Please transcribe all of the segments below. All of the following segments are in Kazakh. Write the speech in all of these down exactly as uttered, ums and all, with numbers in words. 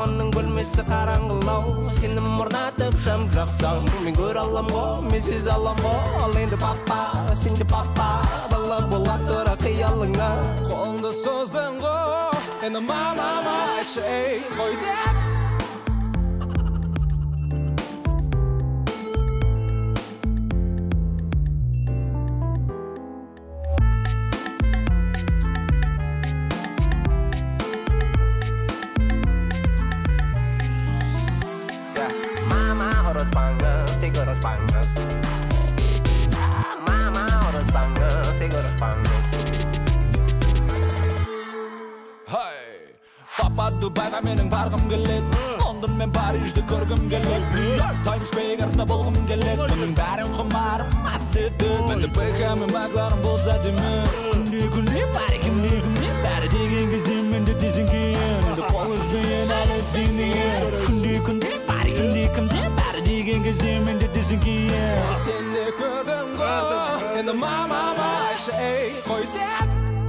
Заманның бөлмесі қараңғылау, сені мұрнатып шам жақсам. Мен көр алам ғой, мен сөз алам ғой. Ал енді папа, сен де папа, бала бола тұра қиялыңа. Қолыңды создың ғой, енді мамама айтшы ей қой деп. Take a response. Mama, response. Take a response. Hey, Papa Dubai'ga mening bargım kellet. London men Parij'de көргім келет. Times Square'da болғым келет. Бұның бәрін құмарым асыды. Менде Beckham мен Maglaren болса деме. Күнде күнде бар күнде күнде бәрі деген кезде менде десің кейін. Енді қол үзбейін әлі іздейін. Күнде күнде бар күнде күнде бәрі деген кезде менде десің кейін. Сен де көрдің ғой, енді мамама айтшы ей қой деп.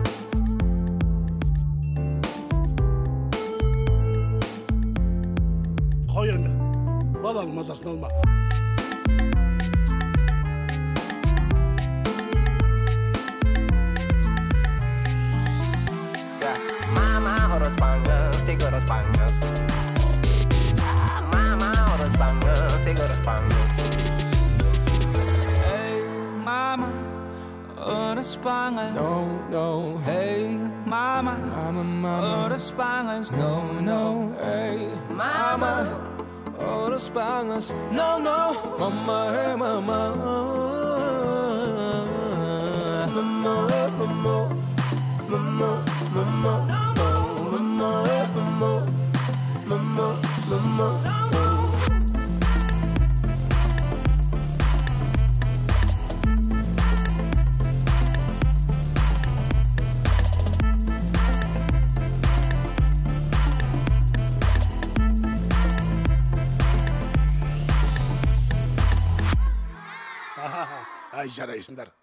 Қой енді, баланың мазасын алма. Mama, horus banget, tiga horus banget. Mama, horus banget, tiga horus banget. Hey, mama, horus banget. No, no, Hey, mama, mama, mama. horus banget. No, no, hey, mama, horus banget. No, no, mama, hey, mama. Mama, mama, mama, mama. Mama, mama, Ay jarayısınlar.